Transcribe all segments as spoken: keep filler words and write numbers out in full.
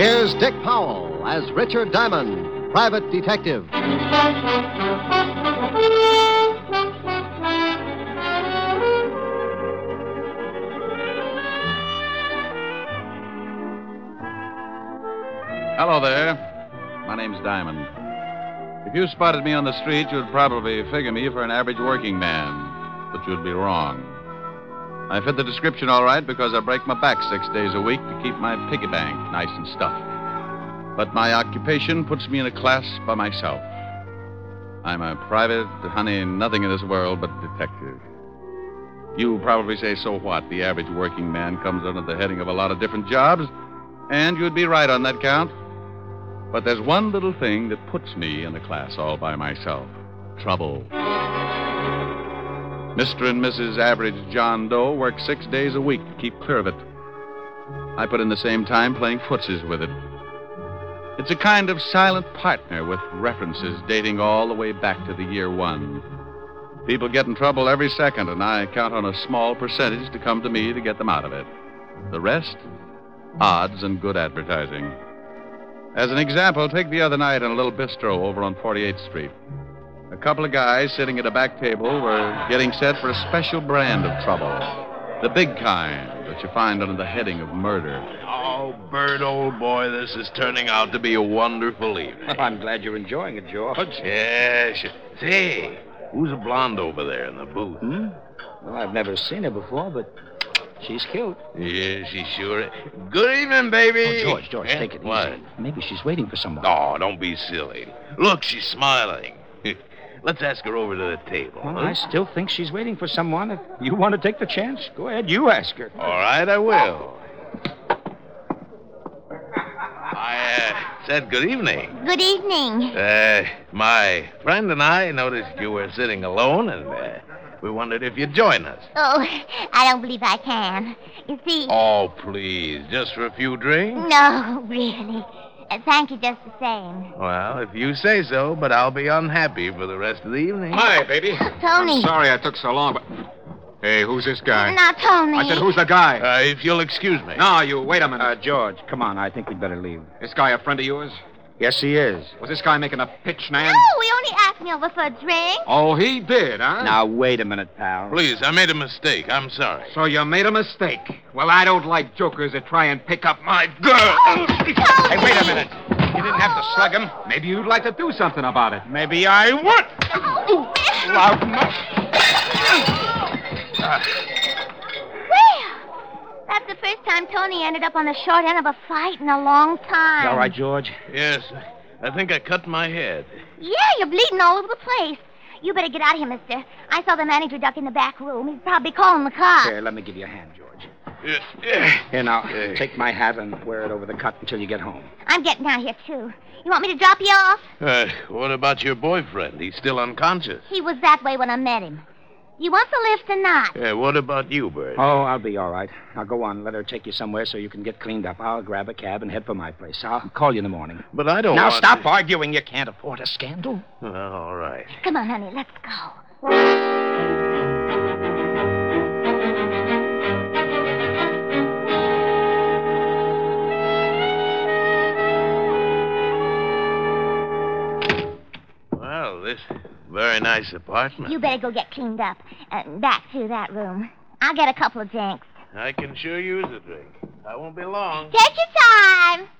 Here's Dick Powell as Richard Diamond, private detective. Hello there. My name's Diamond. If you spotted me on the street, you'd probably figure me for an average working man. But you'd be wrong. I fit the description all right because I break my back six days a week to keep my piggy bank nice and stuffed. But my occupation puts me in a class by myself. I'm a private, honey, nothing in this world but detective. You probably say, so what? The average working man comes under the heading of a lot of different jobs, and you'd be right on that count. But there's one little thing that puts me in a class all by myself. Trouble. Mister and Missus Average John Doe work six days a week to keep clear of it. I put in the same time playing footsies with it. It's a kind of silent partner with references dating all the way back to the year one. People get in trouble every second, and I count on a small percentage to come to me to get them out of it. The rest? Odds and good advertising. As an example, take the other night in a little bistro over on forty-eighth Street. A couple of guys sitting at a back table were getting set for a special brand of trouble. The big kind that you find under the heading of murder. Oh, Bert, old boy, this is turning out to be a wonderful evening. Well, I'm glad you're enjoying it, George. Yes. Say, who's a blonde over there in the booth? Hmm? Well, I've never seen her before, but she's cute. Yeah, she sure is. Good evening, baby. Oh, George, George, Eh? take it What? easy. Maybe she's waiting for someone. Oh, don't be silly. Look, she's smiling. Let's ask her over to the table. Well, huh? I still think she's waiting for someone. If you want to take the chance, go ahead. You ask her. All right, I will. I uh, said good evening. Good evening. Uh, my friend and I noticed you were sitting alone, and uh, we wondered if you'd join us. Oh, I don't believe I can. You see... Oh, please, just for a few drinks? No, really. Uh, thank you just the same. Well, if you say so, but I'll be unhappy for the rest of the evening. Hi, baby. Tony. I'm sorry I took so long, but... Hey, who's this guy? Now, Tony. I said, who's the guy? Uh, if you'll excuse me. No, you, wait a minute. Uh, George, come on. I think we'd better leave. This guy a friend of yours? Yes, he is. Was this guy making a pitch, Nan? No, we only asked me over for a drink. Oh, he did, huh? Now, wait a minute, pal. Please, I made a mistake. I'm sorry. So you made a mistake. Well, I don't like jokers that try and pick up my girl. Hey, wait a minute. You didn't have to slug him. Maybe you'd like to do something about it. Maybe I would. Loud enough. Well, that's the first time Tony ended up on the short end of a fight in a long time. You all right, George? Yes, I think I cut my head. Yeah, you're bleeding all over the place. You better get out of here, mister. I saw the manager duck in the back room. He's probably calling the cops. Here, let me give you a hand, George. Yeah, yeah. Here, now, Yeah. take my hat and wear it over the cut until you get home. I'm getting out here, too. You want me to drop you off? Uh, what about your boyfriend? He's still unconscious. He was that way when I met him. You want the lift or not? Yeah, what about you, Bert? Oh, I'll be all right. Now, go on. Let her take you somewhere so you can get cleaned up. I'll grab a cab and head for my place. I'll call you in the morning. But I don't Now, want stop to... arguing. You can't afford a scandal. Well, all right. Come on, honey, let's go. Well, this very nice apartment. You better go get cleaned up. Uh, back through that room. I'll get a couple of drinks. I can sure use a drink. I won't be long. Take your time.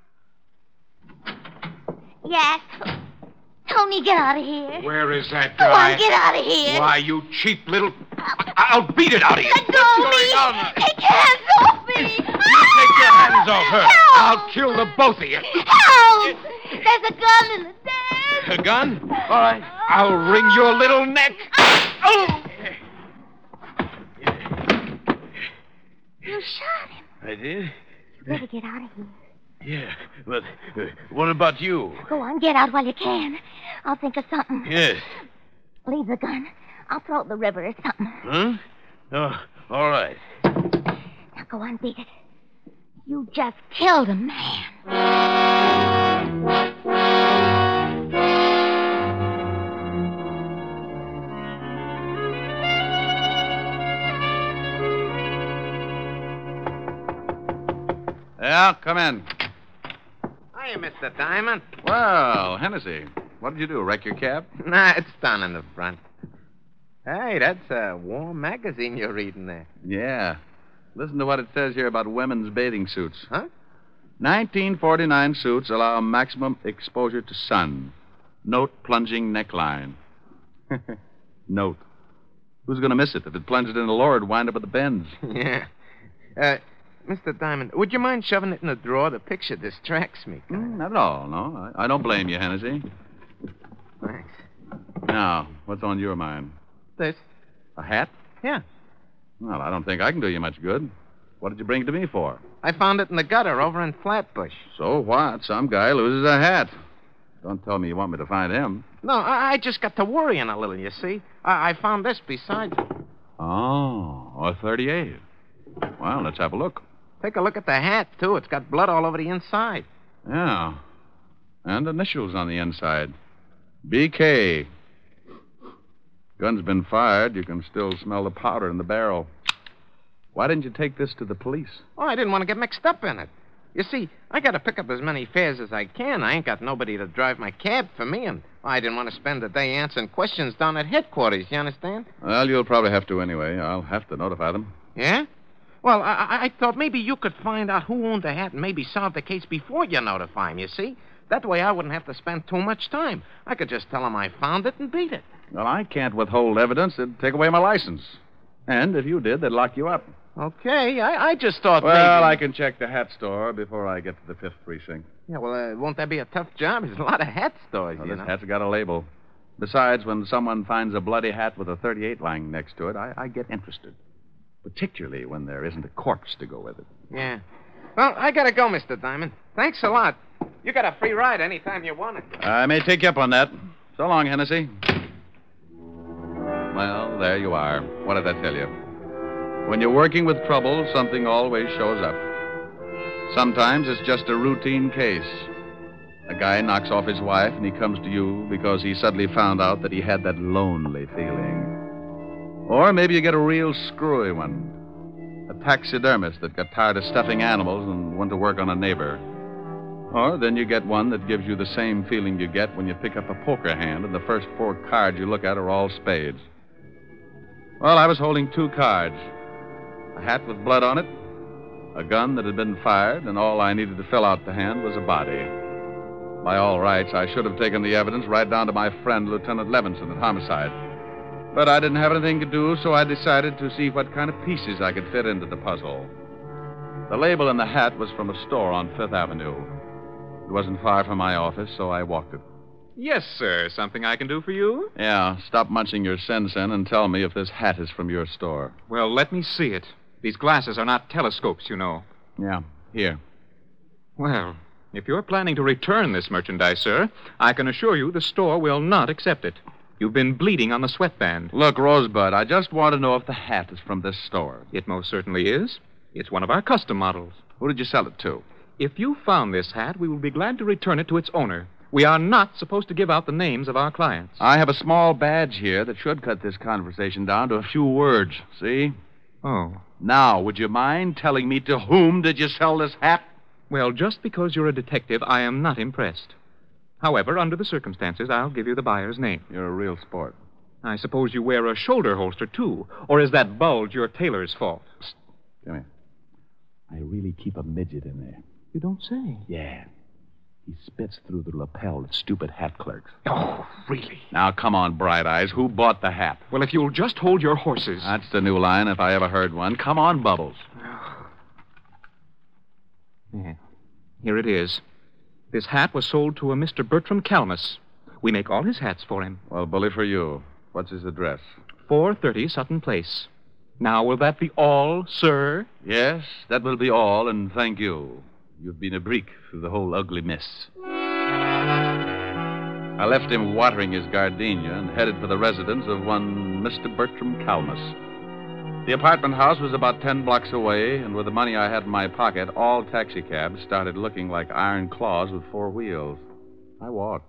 Yes. Tony, get out of here. Where is that Go guy? on, get out of here. Why, you cheap little... I'll beat it out of you. Let go of me. on? Take your hands off me. You take your hands off her. Help. I'll kill the both of you. Help. There's a gun in the desk. A gun? All right. I'll wring your little neck. Oh. You shot him. I did? You better get out of here. Yeah, but uh, what about you? Go on, get out while you can. I'll think of something. Yes. Leave the gun. I'll throw it in the river or something. Huh? Oh, all right. Now go on, beat it. You just killed a man. Yeah, come in. Hiya, Mister Diamond. Well, Hennessy, what did you do? Wreck your cab? Nah, it's down in the front. Hey, that's a warm magazine you're reading there. Yeah. Listen to what it says here about women's bathing suits. Huh? nineteen forty-nine suits allow maximum exposure to sun. Note plunging neckline. Note. Who's going to miss it? If it plunged in the lower, it'd wind up at the bends. Yeah. Uh, Mister Diamond, would you mind shoving it in the drawer? The picture distracts me. Mm, not at all, no. I, I don't blame you, Hennessy. Thanks. Now, what's on your mind? This? A hat? Yeah. Well, I don't think I can do you much good. What did you bring it to me for? I found it in the gutter over in Flatbush. So what? Some guy loses a hat. Don't tell me you want me to find him. No, I, I just got to worrying a little, you see. I, I found this beside it. Oh, a thirty-eight. Well, let's have a look. Take a look at the hat, too. It's got blood all over the inside. Yeah. And initials on the inside. B K. Gun's been fired. You can still smell the powder in the barrel. Why didn't you take this to the police? Oh, I didn't want to get mixed up in it. You see, I got to pick up as many fares as I can. I ain't got nobody to drive my cab for me, and I didn't want to spend the day answering questions down at headquarters, you understand? Well, you'll probably have to anyway. I'll have to notify them. Yeah? Well, I, I, I thought maybe you could find out who owned the hat and maybe solve the case before you notify him, you see? That way I wouldn't have to spend too much time. I could just tell them I found it and beat it. Well, I can't withhold evidence. It'd take away my license. And if you did, they'd lock you up. Okay, I, I just thought Well, maybe... I can check the hat store before I get to the fifth precinct. Yeah, well, uh, won't that be a tough job? There's a lot of hat stores, Well, you this know. hat's got a label. Besides, when someone finds a bloody hat with a thirty-eight lying next to it, I, I get interested. Particularly when there isn't a corpse to go with it. Yeah. Well, I gotta go, Mister Diamond. Thanks a lot. You got a free ride anytime you want it. I may take you up on that. So long, Hennessy. Well, there you are. What did I tell you? When you're working with trouble, something always shows up. Sometimes it's just a routine case. A guy knocks off his wife and he comes to you because he suddenly found out that he had that lonely feeling. Or maybe you get a real screwy one. A taxidermist that got tired of stuffing animals and went to work on a neighbor. Or then you get one that gives you the same feeling you get when you pick up a poker hand and the first four cards you look at are all spades. Well, I was holding two cards. A hat with blood on it, a gun that had been fired, and all I needed to fill out the hand was a body. By all rights, I should have taken the evidence right down to my friend, Lieutenant Levinson, at homicide. But I didn't have anything to do, so I decided to see what kind of pieces I could fit into the puzzle. The label in the hat was from a store on Fifth Avenue. It wasn't far from my office, so I walked it. Yes, sir. Something I can do for you? Yeah, stop munching your sen-sen and tell me if this hat is from your store. Well, let me see it. These glasses are not telescopes, you know. Yeah, here. Well, if you're planning to return this merchandise, sir, I can assure you the store will not accept it. You've been bleeding on the sweatband. Look, Rosebud, I just want to know if the hat is from this store. It most certainly is. It's one of our custom models. Who did you sell it to? If you found this hat, we will be glad to return it to its owner. We are not supposed to give out the names of our clients. I have a small badge here that should cut this conversation down to a few words. See? Oh. Now, would you mind telling me to whom did you sell this hat? Well, just because you're a detective, I am not impressed. However, under the circumstances, I'll give you the buyer's name. You're a real sport. I suppose you wear a shoulder holster, too. Or is that bulge your tailor's fault? Psst. Come here. I really keep a midget in there. You don't say. Yeah. He spits through the lapel at stupid hat clerks. Oh, really? Now, come on, Bright Eyes. Who bought the hat? Well, if you'll just hold your horses. That's the new line, if I ever heard one. Come on, Bubbles. Yeah. Here it is. This hat was sold to a Mister Bertram Calmus. We make all his hats for him. Well, bully for you. What's his address? four thirty Sutton Place. Now, will that be all, sir? Yes, that will be all, and thank you. You've been a brick through the whole ugly mess. I left him watering his gardenia and headed for the residence of one Mister Bertram Calmus. The apartment house was about ten blocks away, and with the money I had in my pocket, all taxicabs started looking like iron claws with four wheels. I walked.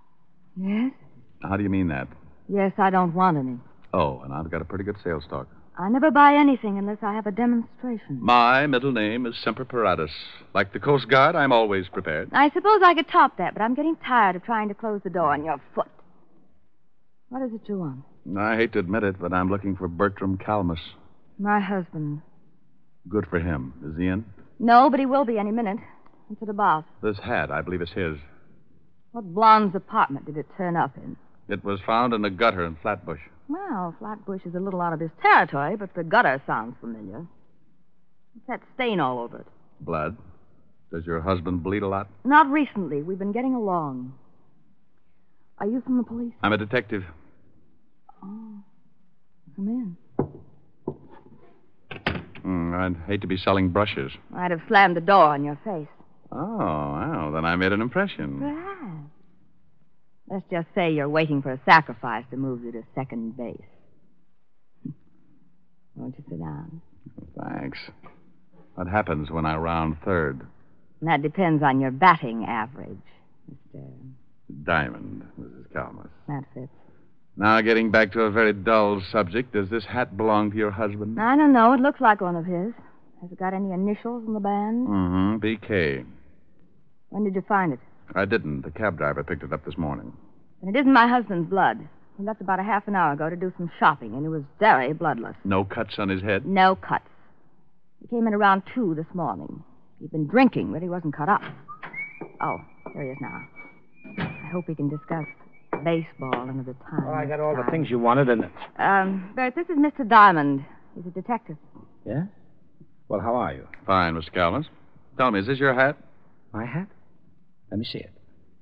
Yes? How do you mean that? Yes, I don't want any. Oh, and I've got a pretty good sales talk. I never buy anything unless I have a demonstration. My middle name is Semper Paratus. Like the Coast Guard, I'm always prepared. I suppose I could top that, but I'm getting tired of trying to close the door on your foot. What is it you want? I hate to admit it, but I'm looking for Bertram Calmus. My husband. Good for him. Is he in? No, but he will be any minute. What's it about? This hat, I believe, is his. What blonde's apartment did it turn up in? It was found in a gutter in Flatbush. Well, Flatbush is a little out of his territory, but the gutter sounds familiar. What's that stain all over it? Blood. Does your husband bleed a lot? Not recently. We've been getting along. Are you from the police? I'm a detective. Oh. Come in. Mm, I'd hate to be selling brushes. I'd have slammed the door on your face. Oh, well, then I made an impression. Perhaps. Let's just say you're waiting for a sacrifice to move you to second base. Won't you sit down? Thanks. What happens when I round third? That depends on your batting average, Mister Diamond, Missus Calmus. That fits. Now, getting back to a very dull subject, does this hat belong to your husband? I don't know. It looks like one of his. Has it got any initials in the band? Mm-hmm. B K. When did you find it? I didn't. The cab driver picked it up this morning. And it isn't my husband's blood. He left about a half an hour ago to do some shopping, and he was very bloodless. No cuts on his head? No cuts. He came in around two this morning. He'd been drinking, but he wasn't cut up. Oh, here he is now. I hope we can discuss baseball another time. Well, I got all time. the things you wanted, and... Um, Bert, this is Mister Diamond. He's a detective. Yeah? Well, how are you? Fine, Mister Calmus. Tell me, is this your hat? My hat? Let me see it.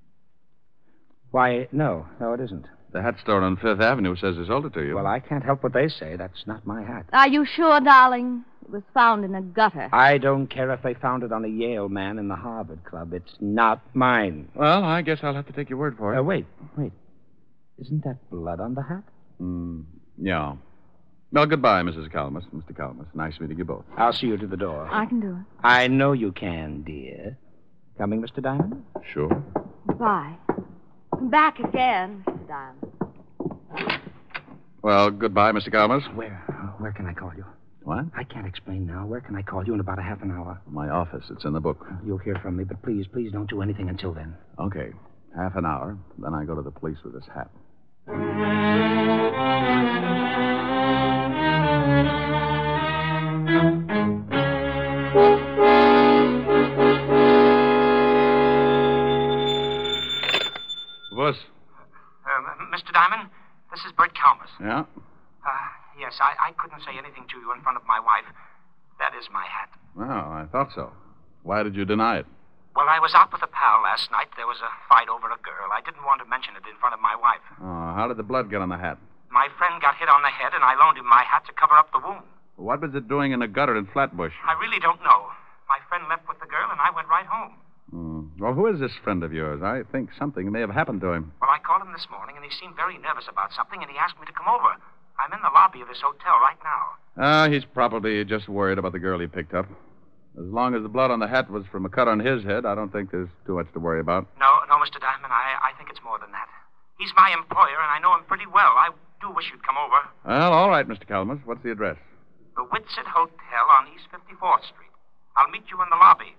Why, no. No, it isn't. The hat store on Fifth Avenue says they sold it to you. Well, I can't help what they say. That's not my hat. Are you sure, darling? It was found in a gutter. I don't care if they found it on a Yale man in the Harvard Club. It's not mine. Well, I guess I'll have to take your word for it. Uh, wait, wait. Isn't that blood on the hat? Mm, yeah. Well, goodbye, Missus Calmus. Mister Calmus. Nice meeting you both. I'll see you to the door. I can do it. I know you can, dear. Coming, Mister Diamond? Sure. Goodbye. Come back again, Mister Diamond. Well, goodbye, Mister Calmus. Where? Uh, where can I call you? What? I can't explain now. Where can I call you in about a half an hour? My office. It's in the book. You'll hear from me, but please, please don't do anything until then. Okay. Half an hour. Then I go to the police with this hat. Puss. Uh, Mister Diamond, this is Bert Calmus. Yeah? Uh, yes, I, I couldn't say anything to you in front of my wife. That is my hat. Well, I thought so. Why did you deny it? Well, I was out with a pal last night. There was a fight over a girl. I didn't want to mention it in front of my wife. Oh, how did the blood get on the hat? My friend got hit on the head, and I loaned him my hat to cover up the wound. What was it doing in a gutter in Flatbush? I really don't know. My friend left with the girl, and I went right home. Hmm. Well, who is this friend of yours? I think something may have happened to him. Well, I called him this morning, and he seemed very nervous about something, and he asked me to come over. I'm in the lobby of his hotel right now. Ah, uh, he's probably just worried about the girl he picked up. As long as the blood on the hat was from a cut on his head, I don't think there's too much to worry about. No, no, Mister Diamond, I, I think it's more than that. He's my employer, and I know him pretty well. I do wish you'd come over. Well, all right, Mister Calmus. What's the address? The Whitsett Hotel on East fifty-fourth Street. I'll meet you in the lobby.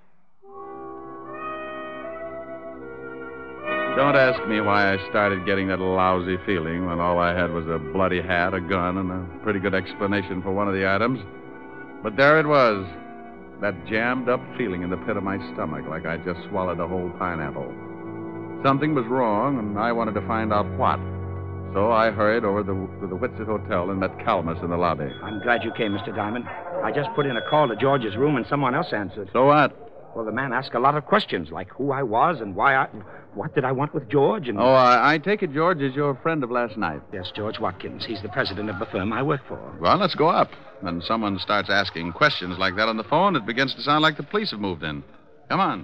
Don't ask me why I started getting that lousy feeling when all I had was a bloody hat, a gun, and a pretty good explanation for one of the items. But there it was. That jammed-up feeling in the pit of my stomach, like I just swallowed a whole pineapple. Something was wrong, and I wanted to find out what. So I hurried over the, to the Whitsett Hotel and met Calmus in the lobby. I'm glad you came, Mister Diamond. I just put in a call to George's room, and someone else answered. So what? Well, the man asked a lot of questions, like who I was and why I... What did I want with George, and... Oh, I, I take it George is your friend of last night. Yes, George Watkins. He's the president of the firm I work for. Well, let's go up. When someone starts asking questions like that on the phone, it begins to sound like the police have moved in. Come on.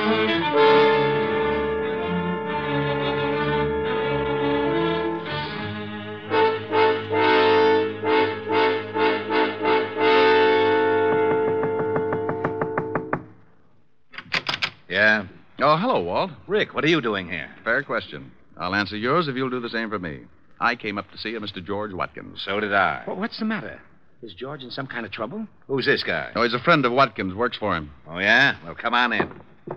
Yeah? Oh, hello, Walt. Rick, what are you doing here? Fair question. I'll answer yours if you'll do the same for me. I came up to see a Mister George Watkins. So did I. Well, what's the matter? Is George in some kind of trouble? Who's this guy? Oh, he's a friend of Watkins, works for him. Oh, yeah? Well, come on in.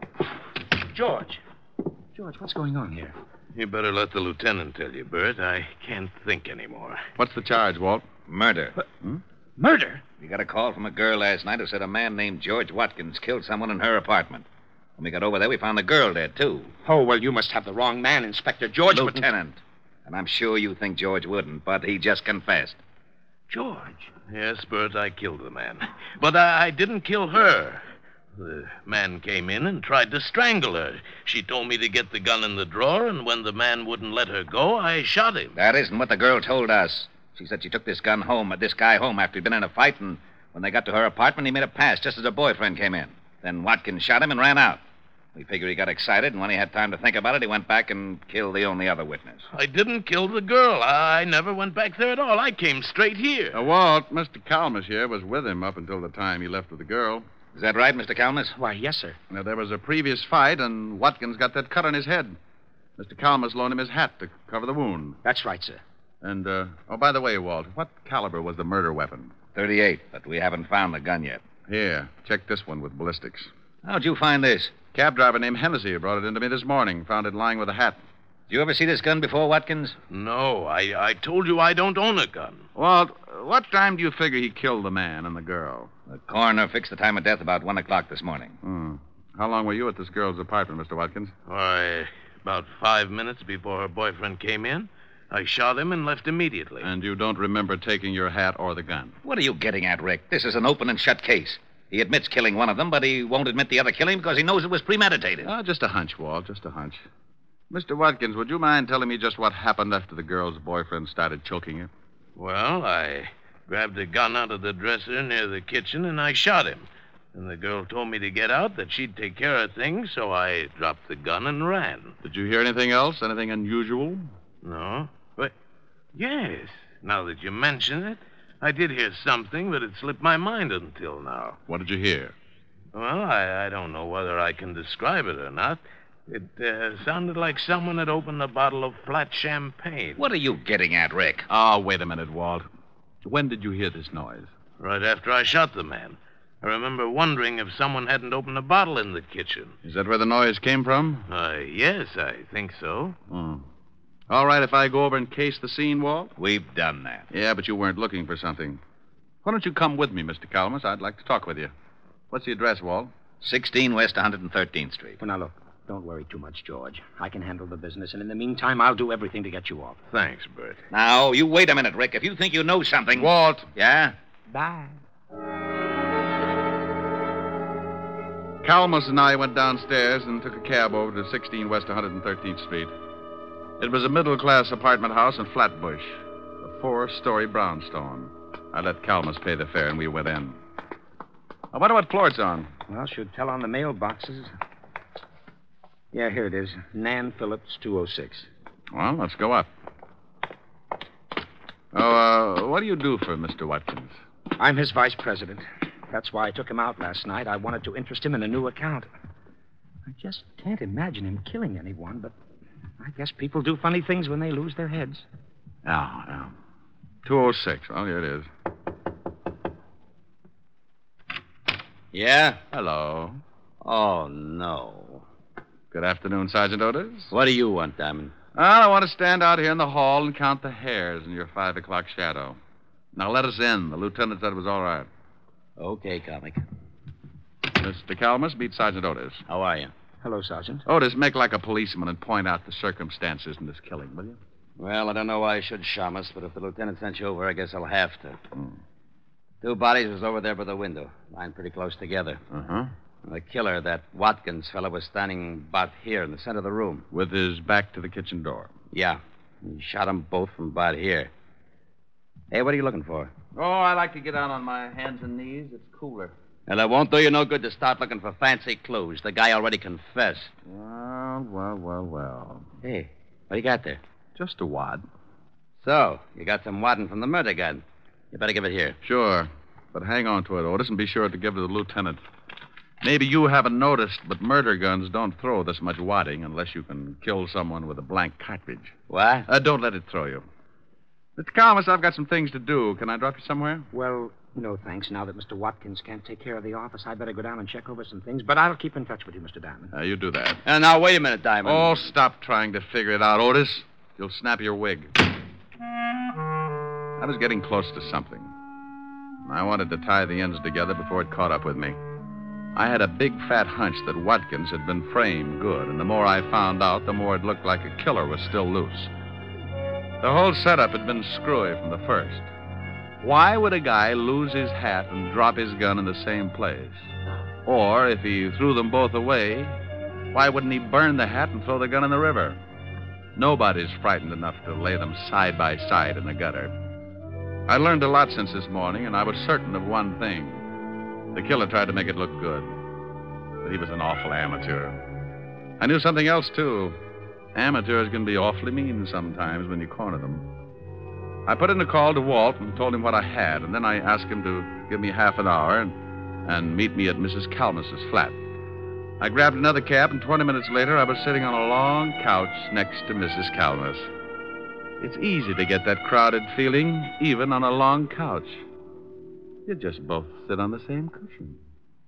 George. George, what's going on here? You better let the lieutenant tell you, Bert. I can't think anymore. What's the charge, Walt? Murder. Hmm? Murder? We got a call from a girl last night who said a man named George Watkins killed someone in her apartment. When we got over there, we found the girl dead, too. Oh, well, you must have the wrong man, Inspector George. Lieutenant. And I'm sure you think George wouldn't, but he just confessed. George? Yes, Bert, I killed the man. But I, I didn't kill her. The man came in and tried to strangle her. She told me to get the gun in the drawer, and when the man wouldn't let her go, I shot him. That isn't what the girl told us. She said she took this gun home, this guy home, after he'd been in a fight, and when they got to her apartment, he made a pass just as her boyfriend came in. Then Watkins shot him and ran out. We figured he got excited, and when he had time to think about it, he went back and killed the only other witness. I didn't kill the girl. I never went back there at all. I came straight here. Uh, Walt, Mister Calmus here was with him up until the time he left with the girl. Is that right, Mister Calmus? Why, yes, sir. Now, there was a previous fight, and Watkins got that cut on his head. Mister Calmus loaned him his hat to cover the wound. That's right, sir. And, uh, oh, by the way, Walt, what caliber was the murder weapon? thirty-eight, but we haven't found the gun yet. Here, check this one with ballistics. How'd you find this? Cab driver named Hennessy brought it into me this morning. Found it lying with a hat. Did you ever see this gun before, Watkins? No, I, I told you I don't own a gun. Walt, what time do you figure he killed the man and the girl? The coroner fixed the time of death about one o'clock this morning. Hmm. How long were you at this girl's apartment, Mister Watkins? Why, about five minutes before her boyfriend came in. I shot him and left immediately. And you don't remember taking your hat or the gun? What are you getting at, Rick? This is an open and shut case. He admits killing one of them, but he won't admit the other killing because he knows it was premeditated. Oh, just a hunch, Walt, just a hunch. Mister Watkins, would you mind telling me just what happened after the girl's boyfriend started choking her? Well, I grabbed a gun out of the dresser near the kitchen and I shot him. And the girl told me to get out, that she'd take care of things, so I dropped the gun and ran. Did you hear anything else? Anything unusual? No. But, yes, now that you mention it, I did hear something, but it slipped my mind until now. What did you hear? Well, I, I don't know whether I can describe it or not. It uh, sounded like someone had opened a bottle of flat champagne. What are you getting at, Rick? Oh, wait a minute, Walt. When did you hear this noise? Right after I shot the man. I remember wondering if someone hadn't opened a bottle in the kitchen. Is that where the noise came from? Uh, yes, I think so. Hmm. All right, if I go over and case the scene, Walt? We've done that. Yeah, but you weren't looking for something. Why don't you come with me, Mister Calmus? I'd like to talk with you. What's the address, Walt? sixteen West one hundred thirteenth Street. Well, now, look, don't worry too much, George. I can handle the business, and in the meantime, I'll do everything to get you off. Thanks, Bert. Now, you wait a minute, Rick. If you think you know something... Walt. Yeah? Bye. Calmus and I went downstairs and took a cab over to sixteen West one hundred thirteenth Street. It was a middle-class apartment house in Flatbush, a four-story brownstone. I let Calmus pay the fare, and we went in. I wonder what floor it's on. Well, should tell on the mailboxes. Yeah, here it is. Nan Phillips, two oh six. Well, let's go up. Oh, uh, what do you do for Mister Watkins? I'm his vice president. That's why I took him out last night. I wanted to interest him in a new account. I just can't imagine him killing anyone, but I guess people do funny things when they lose their heads. No, no. two oh six. Oh, here it is. Yeah? Hello. Oh, no. Good afternoon, Sergeant Otis. What do you want, Diamond? Well, I want to stand out here in the hall and count the hairs in your five o'clock shadow. Now, let us in. The lieutenant said it was all right. Okay, comic. Mister Calmus, meet Sergeant Otis. How are you? Hello, Sergeant. Otis, make like a policeman and point out the circumstances in this killing, will you? Well, I don't know why I should, Shamus, but if the lieutenant sent you over, I guess I'll have to. Hmm. Two bodies was over there by the window, lying pretty close together. Uh-huh. The killer, that Watkins fellow, was standing about here in the center of the room. With his back to the kitchen door. Yeah. He shot them both from about here. Hey, what are you looking for? Oh, I like to get down on my hands and knees. It's cooler. Well, it won't do you no good to start looking for fancy clues. The guy already confessed. Well, well, well, well. Hey, what do you got there? Just a wad. So, you got some wadding from the murder gun. You better give it here. Sure. But hang on to it, Otis, and be sure to give it to the lieutenant. Maybe you haven't noticed, but murder guns don't throw this much wadding unless you can kill someone with a blank cartridge. What? Uh, don't let it throw you. Mister Calmus, I've got some things to do. Can I drop you somewhere? Well, no thanks. Now that Mister Watkins can't take care of the office, I'd better go down and check over some things. But I'll keep in touch with you, Mister Diamond. Uh, you do that. Uh, now, wait a minute, Diamond. Oh, stop trying to figure it out, Otis. You'll snap your wig. I was getting close to something. I wanted to tie the ends together before it caught up with me. I had a big fat hunch that Watkins had been framed good, and the more I found out, the more it looked like a killer was still loose. The whole setup had been screwy from the first. Why would a guy lose his hat and drop his gun in the same place? Or, if he threw them both away, why wouldn't he burn the hat and throw the gun in the river? Nobody's frightened enough to lay them side by side in the gutter. I learned a lot since this morning, and I was certain of one thing. The killer tried to make it look good, but he was an awful amateur. I knew something else, too. Amateurs can be awfully mean sometimes when you corner them. I put in a call to Walt and told him what I had, and then I asked him to give me half an hour and, and meet me at Missus Calmus's flat. I grabbed another cab, and twenty minutes later, I was sitting on a long couch next to Missus Calmus. It's easy to get that crowded feeling, even on a long couch. You just both sit on the same cushion.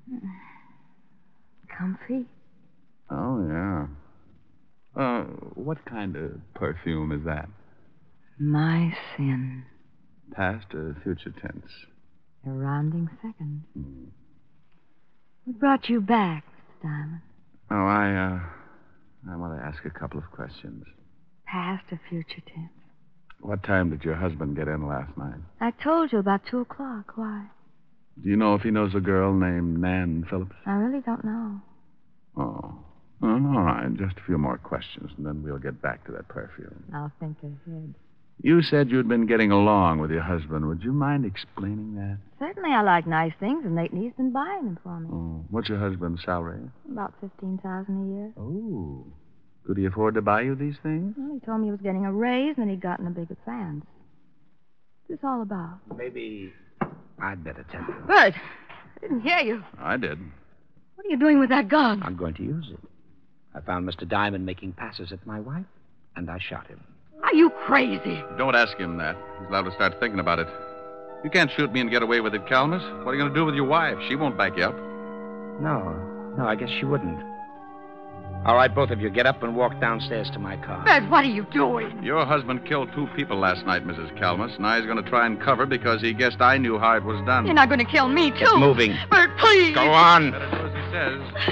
Comfy? Oh, yeah. Uh, what kind of perfume is that? My sin. Past or future tense? A rounding second. Hmm. What brought you back, Mister Diamond? Oh, I, uh, I want to ask a couple of questions. Past or future tense? What time did your husband get in last night? I told you about two o'clock. Why? Do you know if he knows a girl named Nan Phillips? I really don't know. Oh. Well, all right. Just a few more questions, and then we'll get back to that perfume. I'll think ahead. You said you'd been getting along with your husband. Would you mind explaining that? Certainly, I like nice things, and lately he's been buying them for me. Oh. What's your husband's salary? About fifteen thousand a year. Oh. Could he afford to buy you these things? Well, he told me he was getting a raise and that he'd gotten a big advance. What's this all about? Maybe I'd better tell you. Bert, I didn't hear you. I did. What are you doing with that gun? I'm going to use it. I found Mister Diamond making passes at my wife, and I shot him. Are you crazy? Don't ask him that. He's liable to start thinking about it. You can't shoot me and get away with it, Calmus. What are you going to do with your wife? She won't back you up. No. No, I guess she wouldn't. All right, both of you, get up and walk downstairs to my car. Bert, what are you doing? Your husband killed two people last night, Missus Calmus. Now he's going to try and cover because he guessed I knew how it was done. You're not going to kill me, too. Get moving. Bert, please. Go on. Better do as he says.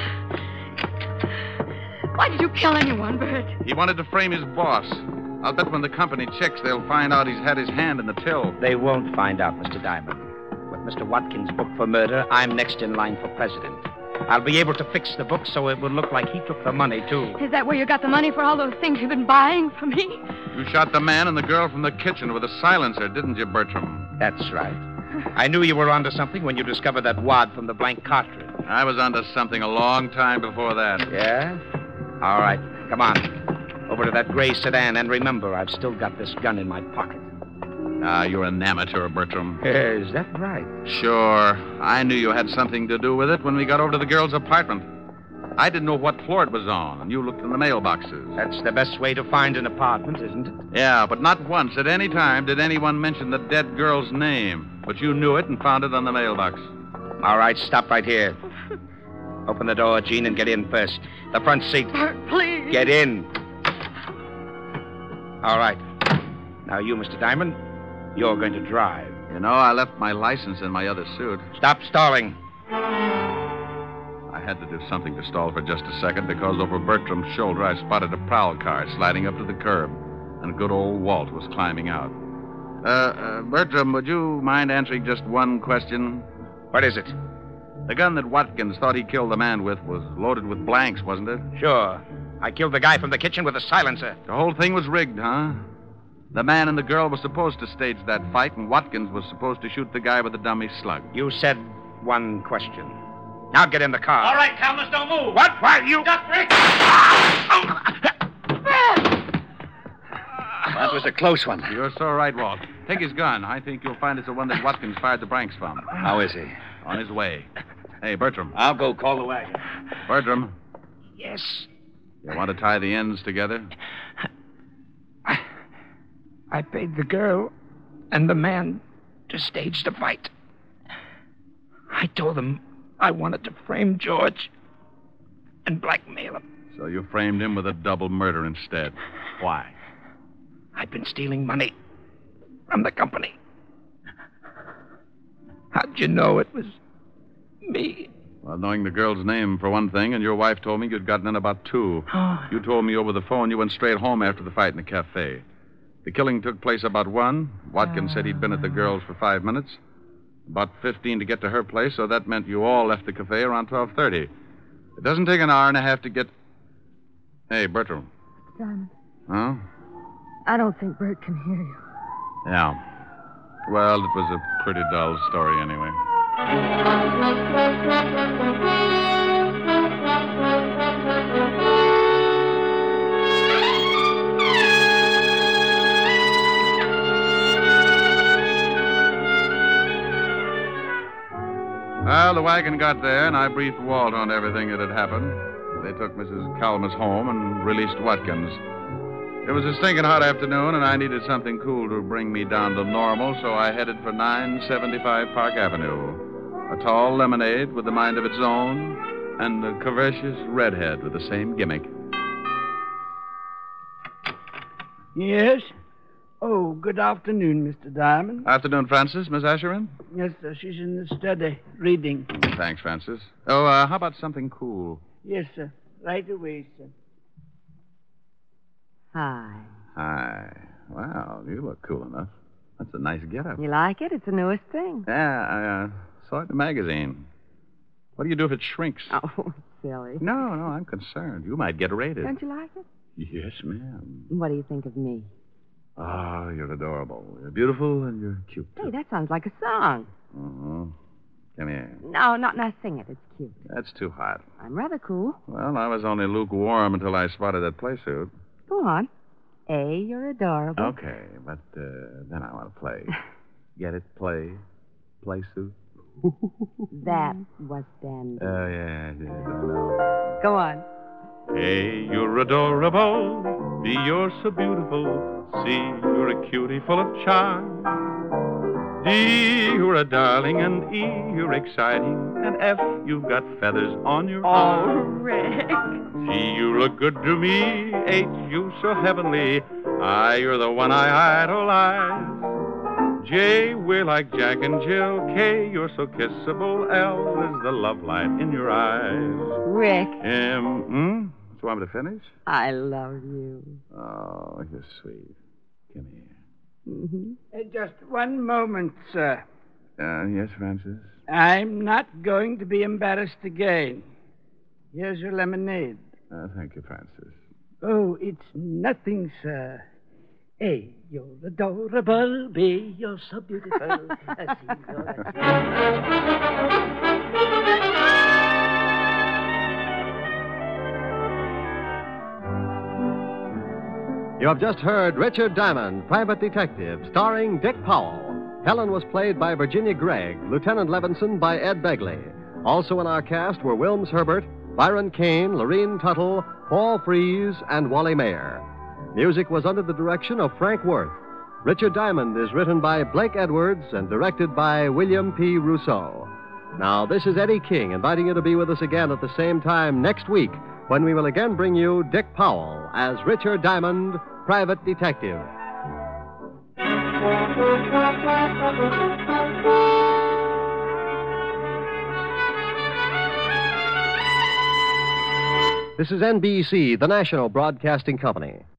Why did you kill anyone, Bert? He wanted to frame his boss. I'll bet when the company checks, they'll find out he's had his hand in the till. They won't find out, Mister Diamond. With Mister Watkins' book for murder, I'm next in line for president. I'll be able to fix the book so it will look like he took the money, too. Is that where you got the money for all those things you've been buying for me? You shot the man and the girl from the kitchen with a silencer, didn't you, Bertram? That's right. I knew you were onto something when you discovered that wad from the blank cartridge. I was onto something a long time before that. Yeah? All right. Come on. Over to that gray sedan, and remember, I've still got this gun in my pocket. Ah, you're an amateur, Bertram. Is that right? Sure. I knew you had something to do with it when we got over to the girl's apartment. I didn't know what floor it was on, and you looked in the mailboxes. That's the best way to find an apartment, isn't it? Yeah, but not once at any time did anyone mention the dead girl's name. But you knew it and found it on the mailbox. All right, stop right here. Open the door, Gene, and get in first. The front seat. Bert, please. Get in. All right. Now you, Mister Diamond, you're going to drive. You know, I left my license in my other suit. Stop stalling. I had to do something to stall for just a second because over Bertram's shoulder I spotted a prowl car sliding up to the curb, and good old Walt was climbing out. Uh, uh, Bertram, would you mind answering just one question? What is it? The gun that Watkins thought he killed the man with was loaded with blanks, wasn't it? Sure. I killed the guy from the kitchen with a silencer. The whole thing was rigged, huh? The man and the girl were supposed to stage that fight, and Watkins was supposed to shoot the guy with the dummy slug. You said one question. Now get in the car. All right, Calmus, don't move. What? Why, you... Duck, Rick! That was a close one. You're so right, Walt. Take his gun. I think you'll find it's the one that Watkins fired the blanks from. How is he? On his way. Hey, Bertram. I'll go call the wagon. Bertram. Yes? You want to tie the ends together? I, I paid the girl and the man to stage the fight. I told them I wanted to frame George and blackmail him. So you framed him with a double murder instead. Why? I've been stealing money from the company. How'd you know it was me? Well, knowing the girl's name, for one thing, and your wife told me you'd gotten in about two. Oh. You told me over the phone you went straight home after the fight in the cafe. The killing took place about one. Watkins said he'd been at the girl's for five minutes. About fifteen to get to her place, so that meant you all left the cafe around twelve thirty. It doesn't take an hour and a half to get... Hey, Bertram. Simon, Huh? I don't think Bert can hear you. Yeah. Well, it was a pretty dull story anyway. Well, the wagon got there, and I briefed Walt on everything that had happened. They took Missus Calmus home and released Watkins. It was a stinking hot afternoon, and I needed something cool to bring me down to normal, so I headed for nine seventy-five Park Avenue. A tall lemonade with a mind of its own, and a curvaceous redhead with the same gimmick. Yes? Oh, good afternoon, Mister Diamond. Afternoon, Francis. Miss Asherin? Yes, sir. She's in the study, reading. Thanks, Francis. Oh, uh, how about something cool? Yes, sir. Right away, sir. Hi. Hi. Wow, you look cool enough. That's a nice getup. You like it? It's the newest thing. Yeah, I uh, saw it in the magazine. What do you do if it shrinks? Oh, silly. No, no, I'm concerned. You might get raided. Don't you like it? Yes, ma'am. What do you think of me? Oh, you're adorable. You're beautiful and you're cute. Hey, that sounds like a song. Uh-huh. Come here. No, not not sing it. It's cute. That's too hot. I'm rather cool. Well, I was only lukewarm until I spotted that play suit. Go on. A, you're adorable. Okay, but uh, then I want to play. Get it? Play. Play suit. That was dandy. Oh, yeah, I did. I know. Go on. Hey, you're adorable. B, you're so beautiful. C, you're a cutie full of charm. D, you're a darling. And E, you're exciting. And F, you've got feathers on your Oh, arm. Rick. G, you look good to me. H, you so heavenly. I, you're the one I idolize. J, we're like Jack and Jill. K, you're so kissable. L is the love light in your eyes. Rick. M, hmm? Do you want me to finish? I love you. Oh, you're sweet. Come here. Mm-hmm. Uh, just one moment, sir. Uh, yes, Francis? I'm not going to be embarrassed again. Here's your lemonade. Uh, thank you, Francis. Oh, it's nothing, sir. A, you're adorable. B, you're so beautiful. Uh, C, you're You have just heard Richard Diamond, Private Detective, starring Dick Powell. Helen was played by Virginia Gregg, Lieutenant Levinson by Ed Begley. Also in our cast were Wilms Herbert, Byron Kane, Lorene Tuttle, Paul Frees, and Wally Mayer. Music was under the direction of Frank Worth. Richard Diamond is written by Blake Edwards and directed by William P. Rousseau. Now, this is Eddie King inviting you to be with us again at the same time next week when we will again bring you Dick Powell as Richard Diamond, Private Detective. This is N B C, the national broadcasting company.